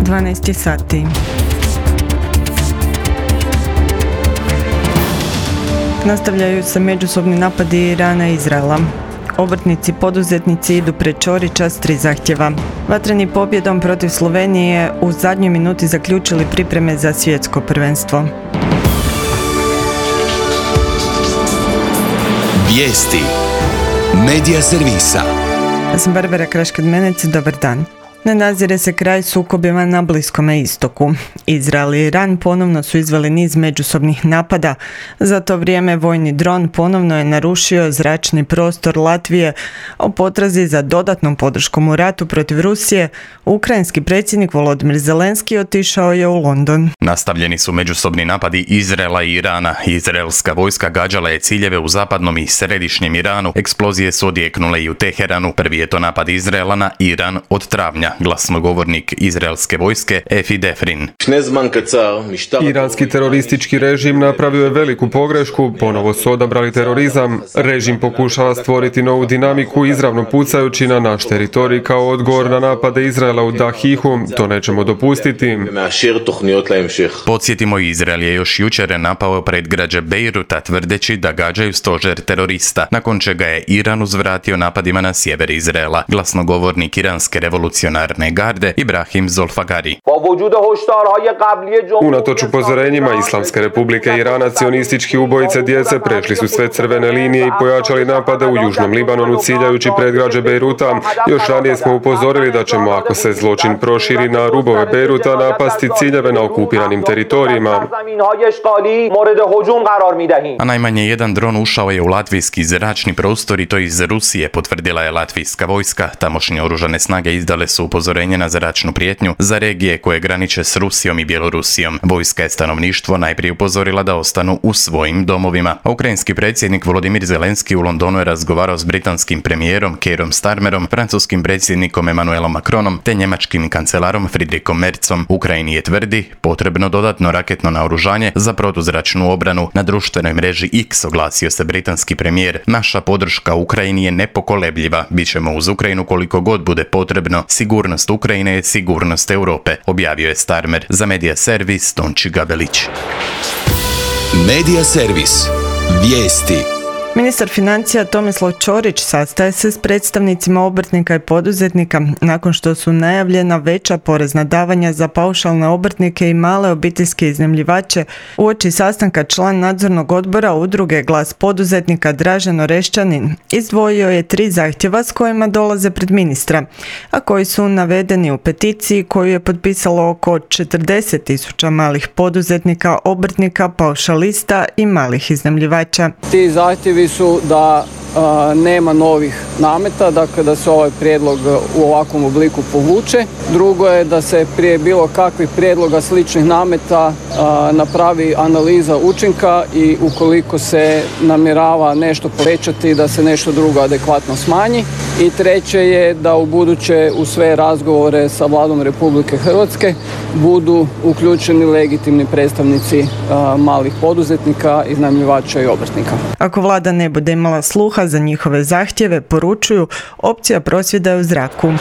12 sati. Nastavljaju se međusobni napadi Irana i Izraela. Obrtnici, poduzetnici idu pred Ćorića s 3 zahtjeva. Vatreni pobjedom protiv Slovenije u zadnjoj minuti zaključili pripreme za svjetsko prvenstvo. Vijesti Medija servisa. Ja sam Barbara Kraškad-Menec, dobar dan. Ne nazire se kraj sukobima na Bliskome istoku. Izrael i Iran ponovno su izveli niz međusobnih napada. Za to vrijeme vojni dron ponovno je narušio zračni prostor Latvije. O potrazi za dodatnom podrškom u ratu protiv Rusije, ukrajinski predsjednik Volodymyr Zelenski otišao je u London. Nastavljeni su međusobni napadi Izraela i Irana. Izraelska vojska gađala je ciljeve u zapadnom i središnjem Iranu. Eksplozije su odjeknule i u Teheranu. Prvi je to napad Izraela na Iran od travnja. Glasnogovornik izraelske vojske Efi Defrin. Iranski teroristički režim napravio je veliku pogrešku, ponovo su odabrali terorizam. Režim pokušava stvoriti novu dinamiku izravno pucajući na naš teritorij kao odgovor na napade Izraela u Dahihu. To nećemo dopustiti. Podsjetimo, Izrael je još jučer napao predgrađe Bejruta tvrdeći da gađaju stožer terorista, nakon čega je Iran uzvratio napadima na sjever Izraela. Glasnogovornik iranske revolucionarne garde Ibrahim Zolfagari. Unatoč upozorenjima Islamske republike Irana, cionistički ubojice djece prešli su sve crvene linije i pojačali napade u južnom Libanonu ciljajući predgrađe Bejruta. Još ranije smo upozorili da ćemo, ako se zločin proširi na rubove Bejruta, napasti ciljeve na okupiranim teritorijima. A najmanje jedan dron ušao je u latvijski zračni prostor i to iz Rusije, potvrdila je latvijska vojska. Tamošnje oružane snage izdale su upozorenje na zračnu prijetnju za regije koje graniče s Rusijom i Bjelorusijom. Vojska je stanovništvo najprije upozorila da ostanu u svojim domovima. Ukrajinski predsjednik Volodymyr Zelenski u Londonu je razgovarao s britanskim premijerom Keirom Starmerom, francuskim predsjednikom Emmanuelom Macronom te njemačkim kancelarom Friedrichom Merzom. Ukrajini je, tvrdi, potrebno dodatno raketno naoružanje za protuzračnu obranu. Na društvenoj mreži X oglasio se britanski premijer: naša podrška Ukrajini je nepokolebljiva. Bićemo uz Ukrajinu koliko god bude potrebno. Sigurnost Ukrajine je sigurnost Europe, objavio je Starmer. Za Medija servis Tonči Gabelić. Medija servis. Vijesti. Ministar financija Tomislav Ćorić sastaje se s predstavnicima obrtnika i poduzetnika nakon što su najavljena veća porezna davanja za paušalne obrtnike i male obiteljske iznajmljivače. Uoči sastanka član nadzornog odbora udruge Glas poduzetnika Dražen Orešćanin izdvojio je 3 zahtjeva s kojima dolaze pred ministra, a koji su navedeni u peticiji koju je potpisalo oko 40.000 malih poduzetnika, obrtnika, paušalista i malih iznajmljivača. Ti zahtjevi su da nema novih nameta, dakle da se ovaj prijedlog u ovakvom obliku povuče. Drugo je da se prije bilo kakvih prijedloga sličnih nameta napravi analiza učinka i ukoliko se namjerava nešto povećati, da se nešto drugo adekvatno smanji. I treće je da u buduće u sve razgovore sa Vladom Republike Hrvatske budu uključeni legitimni predstavnici malih poduzetnika, iznajmljivača i obrtnika. Ako vlada ne bude imala sluha za njihove zahtjeve, poručuju, opcija prosvjeda je u zraku.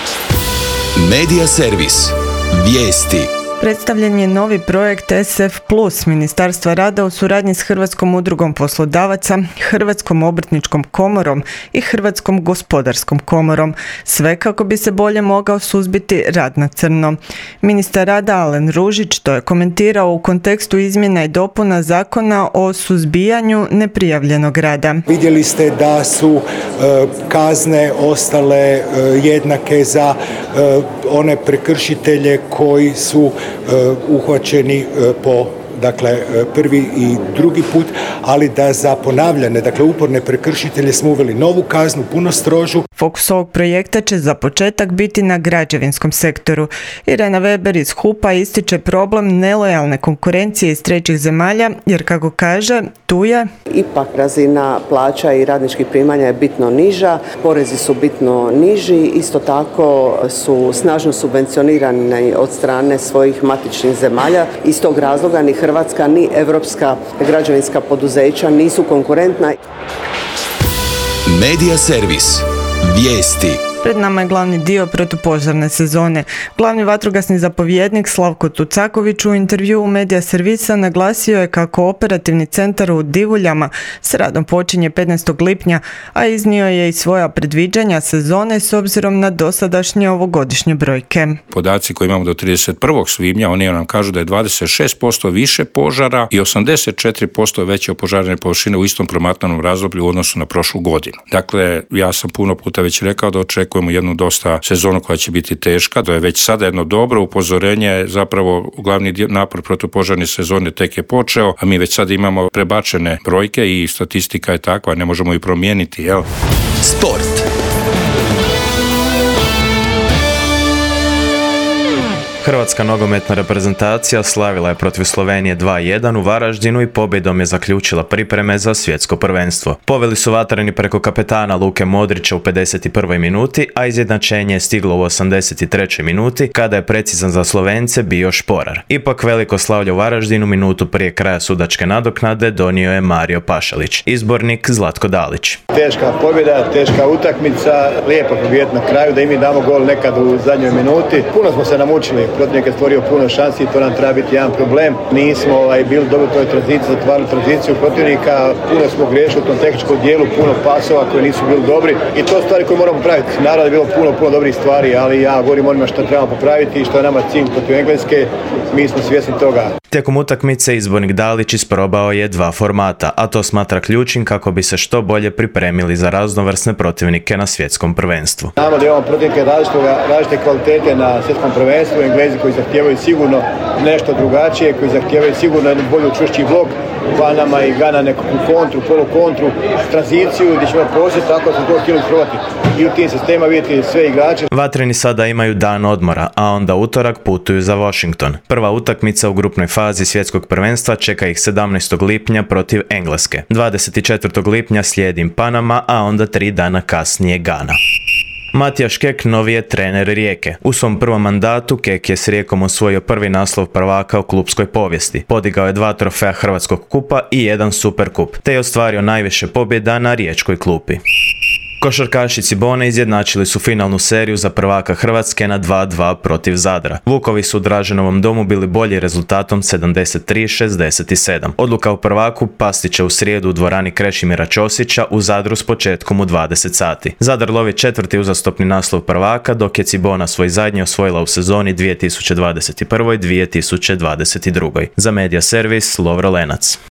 Medija servis. Vijesti. Predstavljen je novi projekt SF Plus Ministarstva rada u suradnji s Hrvatskom udrugom poslodavaca, Hrvatskom obrtničkom komorom i Hrvatskom gospodarskom komorom. Sve kako bi se bolje mogao suzbiti rad na crno. Ministar rada Alen Ružić to je komentirao u kontekstu izmjena i dopuna Zakona o suzbijanju neprijavljenog rada. Vidjeli ste da su kazne ostale jednake za one prekršitelje koji su uhvaćeni po prvi i drugi put, ali da za ponavljane, uporne prekršitelje smo uveli novu kaznu, puno strožu. Fokus ovog projekta će za početak biti na građevinskom sektoru. Irena Weber iz HUP-a ističe problem nelojalne konkurencije iz trećih zemalja, jer kako kaže, tu je ipak razina plaća i radničkih primanja je bitno niža, porezi su bitno niži, isto tako su snažno subvencionirani od strane svojih matičnih zemalja. Iz tog razloga ni Hrvatska ni evropska građevinska poduzeća nisu konkurentna. Medija servis. Vijesti. Pred nama je glavni dio protupožarne sezone. Glavni vatrogasni zapovjednik Slavko Tucaković u intervjuu u Medija Servisa naglasio je kako operativni centar u Divuljama s radom počinje 15. lipnja, a iznio je i svoja predviđanja sezone s obzirom na dosadašnje ovogodišnje brojke. Podaci koje imamo do 31. svibnja, oni nam kažu da je 26% više požara i 84% veće opožarene površine u istom promatranom razdoblju u odnosu na prošlu godinu. Dakle, ja sam puno puta već rekao da očekujemo jednu dosta sezonu koja će biti teška, da je već sada jedno dobro upozorenje, zapravo glavni napor protupožarne sezone tek je počeo, a mi već sada imamo prebačene brojke i statistika je takva, ne možemo ju promijeniti, jel? Sport. Hrvatska nogometna reprezentacija slavila je protiv Slovenije 2-1 u Varaždinu i pobjedom je zaključila pripreme za svjetsko prvenstvo. Poveli su vatreni preko kapetana Luke Modrića u 51. minuti, a izjednačenje je stiglo u 83. minuti kada je precizan za Slovence bio Šporar. Ipak veliko slavlje u Varaždinu minutu prije kraja sudačke nadoknade donio je Mario Pašalić, izbornik Zlatko Dalić. Teška pobjeda, teška utakmica, lijepo pobijediti na kraju, da i mi damo gol nekad u zadnjoj minuti. Puno smo se namučili. Protivnik je stvorio puno šansi i to nam treba biti jedan problem. Nismo bili dobro u toj tranziciji, zatvarali tranziciju protivnika, puno smo griješili u tom tehničkom dijelu, puno pasova koji nisu bili dobri i to stvari koje moramo popraviti. Naravno je bilo puno dobrih stvari, ali ja govorim onima što trebamo popraviti i što je nama cilj protiv Engleske, mi smo svjesni toga. Tijekom utakmice izbornik Dalić isprobao je 2 formata, a to smatra ključnim kako bi se što bolje pripremili za raznovrsne protivnike na svjetskom prvenstvu. Znamo da imamo protivnike različite kvalitete na svjetskom prvenstvu, Englezi koji zahtijevaju sigurno nešto drugačije, koji zahtijevaju sigurno jednu bolju čvršći blok, Panama i Gana nekakvu kontru, polukontru, tranziciju gdje ćemo posjeti, tako smo to htjeli probati. I u tim sistema vidjeti sve igrače. Vatreni sada imaju dan odmora, a onda utorak putuju za Washington. Prva utakmica u grupnoj fazi svjetskog prvenstva čeka ih 17. lipnja protiv Engleske. 24. lipnja slijedi Panama, a onda 3 dana kasnije Gana. Matijaš Kek novi je trener Rijeke. U svom prvom mandatu Kek je s Rijekom osvojio prvi naslov prvaka u klupskoj povijesti. Podigao je 2 trofeja Hrvatskog kupa i 1 Superkup, te je ostvario najviše pobjeda na riječkoj klupi. Košarkaši Cibone izjednačili su finalnu seriju za prvaka Hrvatske na 2-2 protiv Zadra. Vukovi su u Draženovom domu bili bolji rezultatom 73-67. Odluka u prvaku pasti će u srijedu u dvorani Krešimira Ćosića u Zadru s početkom u 20 sati. Zadar lovi 4. uzastopni naslov prvaka, dok je Cibona svoj zadnji osvojila u sezoni 2021-2022. Za Medija Servis, Lovro Lenac.